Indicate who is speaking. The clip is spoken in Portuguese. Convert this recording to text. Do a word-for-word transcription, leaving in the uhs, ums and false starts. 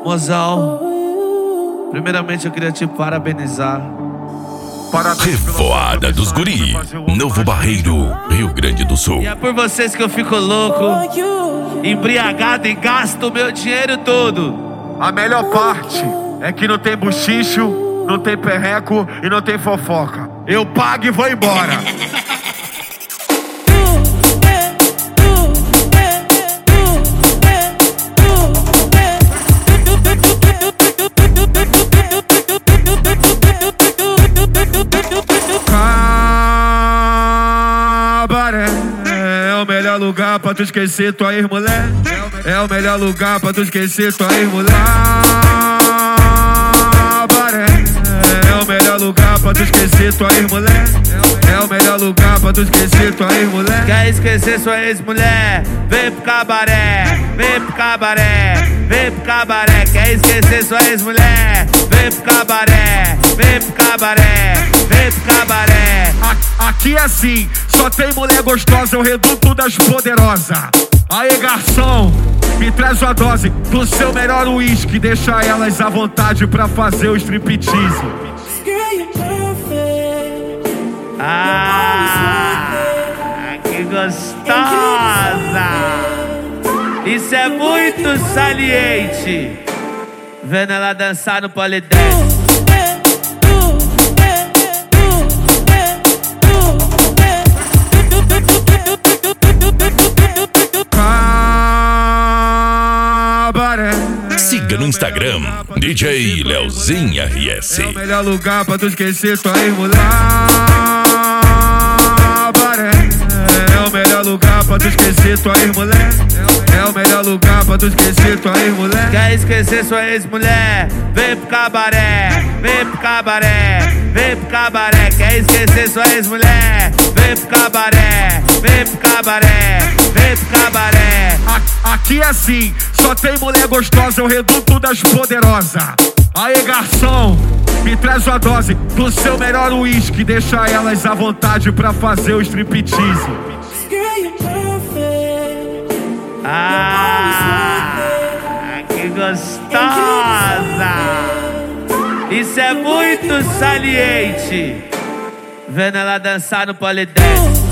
Speaker 1: Mozão, primeiramente eu queria te parabenizar.
Speaker 2: Revoada dos Guri, Novo Barreiro, Rio Grande do Sul.
Speaker 1: E é por vocês que eu fico louco, embriagado e gasto o meu dinheiro todo.
Speaker 3: A melhor parte é que não tem buchicho, não tem perreco e não tem fofoca. Eu pago e vou embora. Cabaré é o melhor lugar pra tu esquecer tua ex-mulher. É o melhor lugar pra tu esquecer tua ex-mulher. Cabaré é o melhor lugar pra tu esquecer tua ex-mulher. É o melhor lugar pra tu esquecer tua ex-mulher.
Speaker 1: Quer esquecer sua ex-mulher? Vem pro cabaré, vem pro cabaré, vem pro cabaré. Quer esquecer sua ex-mulher? Vem pro cabaré, vem pro cabaré, vem pro cabaré.
Speaker 3: Aqui é assim, só tem mulher gostosa, é o reduto das poderosas. Aê, garçom, me traz uma dose do seu melhor uísque. Deixa elas à vontade pra fazer o striptease.
Speaker 1: Ah, que gostosa! Isso é muito saliente. Vendo ela dançar no polidense.
Speaker 2: Siga no Instagram, D J Leozinho R S.
Speaker 3: É o melhor lugar pra tu esquecer tua ex-mulher. É o melhor lugar pra tu esquecer tua ex-mulher. É o melhor lugar pra tu esquecer tua ex-mulher.
Speaker 1: Quer esquecer sua ex-mulher? Vem pro cabaré, vem pro cabaré, vem pro cabaré. Quer esquecer sua ex-mulher? Vem pro cabaré, vem pro cabaré, vem pro cabaré.
Speaker 3: Aqui é assim, só tem mulher gostosa, é o reduto das poderosas. Aê, garçom, me traz uma dose do seu melhor uísque. Deixa elas à vontade pra fazer o striptease.
Speaker 1: Ah, que gostosa! Isso é muito saliente. Vendo ela dançar no polidense.